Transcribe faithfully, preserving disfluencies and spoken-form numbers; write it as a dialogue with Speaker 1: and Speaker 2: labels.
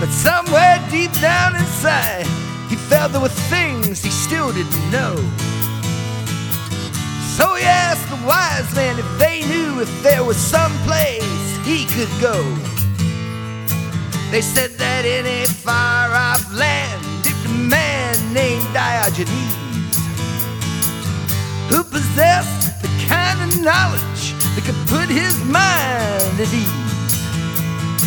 Speaker 1: But somewhere deep down inside, he felt there were things he still didn't know. So he asked the wise men if they knew if there was some place he could go. They said that in a far-off land lived a man named Diogenes, who possessed the kind of knowledge that could put his mind at ease.